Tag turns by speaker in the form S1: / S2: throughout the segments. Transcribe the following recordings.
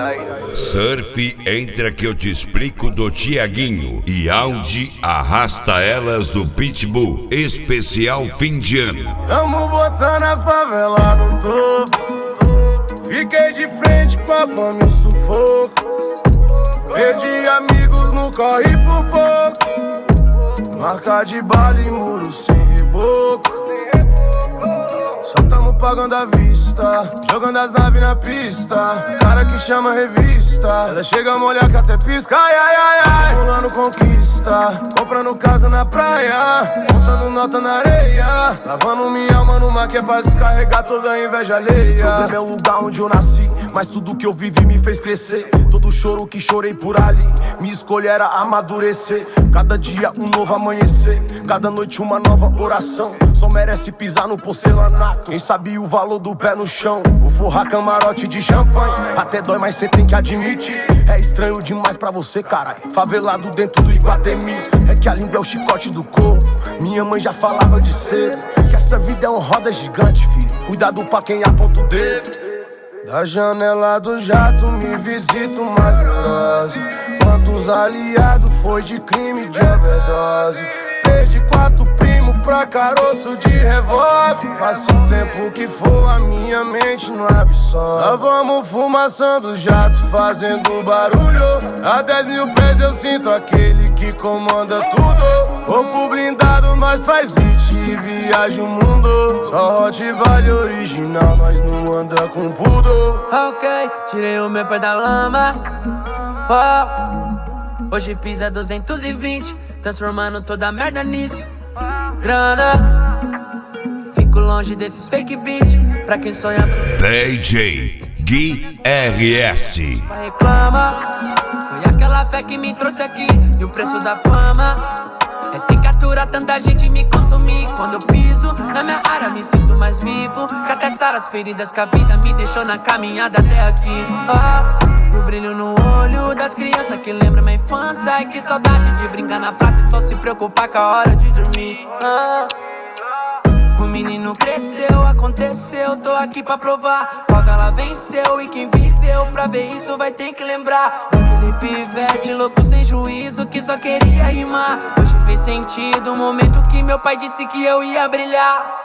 S1: Surf entra que eu te explico do Tiaguinho e Audi arrasta elas do Pitbull, especial fim de ano.
S2: Tamo botando a favela no topo. Fiquei de frente com a fome e o sufoco. Perdi amigos no corre por pouco. Marca de bala e muro sem reboco. Só tamo pagando à vista, jogando as naves na pista. Cara que chama revista, ela chega a molhar que até pisca. Ai, ai, ai, ai, pulando conquista, comprando casa na praia, contando nota na areia, lavando minha alma no mar que é pra descarregar toda a inveja alheia. O problema é o lugar onde eu nasci, mas tudo que eu vivi me fez crescer. Todo choro que chorei por ali, minha escolha era amadurecer. Cada dia um novo amanhecer, cada noite uma nova oração. Só merece pisar no porcelanato quem sabia o valor do pé no chão. Vou forrar camarote de champanhe, até dói, mas cê tem que admitir. É estranho demais pra você, caralho, favelado dentro do Iguatemi. É que a língua é o chicote do corpo. Minha mãe já falava de cedo que essa vida é uma roda gigante, filho. Cuidado pra quem aponta o dedo. Da janela do jato me visita mais neurose. Quantos aliados foi de crime de overdose. Perdi 4 primos pra caroço de revólver. Passa o tempo que for, a minha mente não absorve. Nós vamos fumaçando jato, fazendo barulho. A 10 mil pés eu sinto aquele que comanda tudo. Corpo blindado, nós faz hit e viaja o mundo. Só Hot vale original, nós não anda com pudor.
S3: Ok, tirei o meu pé da lama. Hoje pisa 220, transformando toda a merda nisso. Grana, fico longe desses fake beats. Pra quem sonha
S1: DJ Gui RS.
S3: Reclama, foi aquela fé que me trouxe aqui. E o preço da fama é ter que aturar tanta gente me consumir. Quando eu piso na minha área me sinto mais vivo. Que até sarar as feridas que a vida me deixou na caminhada até aqui. O brilho no olho das crianças que lembra minha infância. Ai que saudade de brincar na praça e só se preocupar com a hora de dormir. O menino cresceu, aconteceu, tô aqui pra provar. Favela venceu e quem viveu pra ver isso vai ter que lembrar. Daquele pivete louco sem juízo que só queria rimar. Hoje fez sentido o momento que meu pai disse que eu ia brilhar.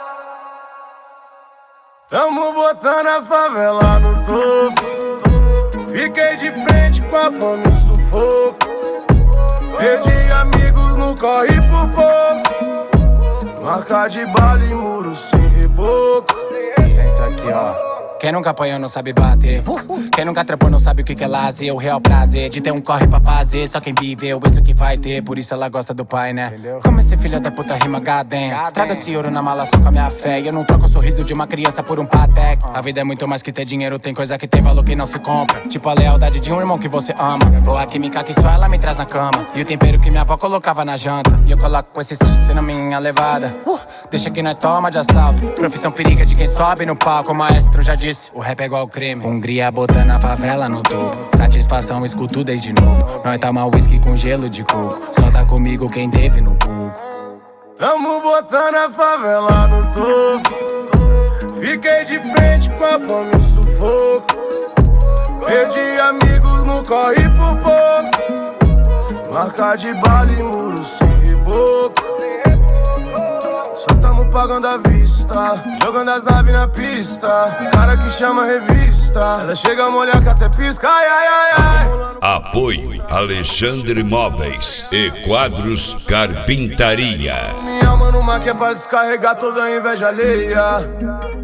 S2: Tamo botando a favela no topo. Fiquei de frente com a fome e o sufoco. Perdi amigos no corre por pouco. Marca de bala e muro sem reboco.
S4: Isso aqui, ó. Quem nunca apanhou não sabe bater. Quem nunca trepou não sabe o que é lazer. O real prazer de ter um corre pra fazer. Só quem viveu isso que vai ter. Por isso ela gosta do pai, né? Entendeu? Como esse filho da puta rima gadem. Traga esse ouro na mala só com a minha fé. E eu não troco o sorriso de uma criança por um Patek. A vida é muito mais que ter dinheiro. Tem coisa que tem valor que não se compra. Tipo a lealdade de um irmão que você ama. Ou a química que só ela me traz na cama. E o tempero que minha avó colocava na janta. E eu coloco com esse sucesso na minha levada. Deixa que nós toma de assalto. Profissão periga de quem sobe no palco. O maestro já disse, o rap é igual crime. Hungria botando a favela no topo. Satisfação escuto desde novo. Nós toma whisky com gelo de coco. Só tá comigo quem teve no pouco.
S2: Tamo botando a favela no topo. Fiquei de frente com a fome e o sufoco. Perdi amigos no corre por pouco. Marca de bala e muro sem reboco. Só tamo pagando à vista, jogando as naves na pista. Cara que chama revista, ela chega a molhar que até pisca. Ai, ai, ai, ai.
S1: Apoio Alexandre Móveis e Quadros Carpintaria.
S2: Minha alma no mar que é pra descarregar toda a inveja alheia.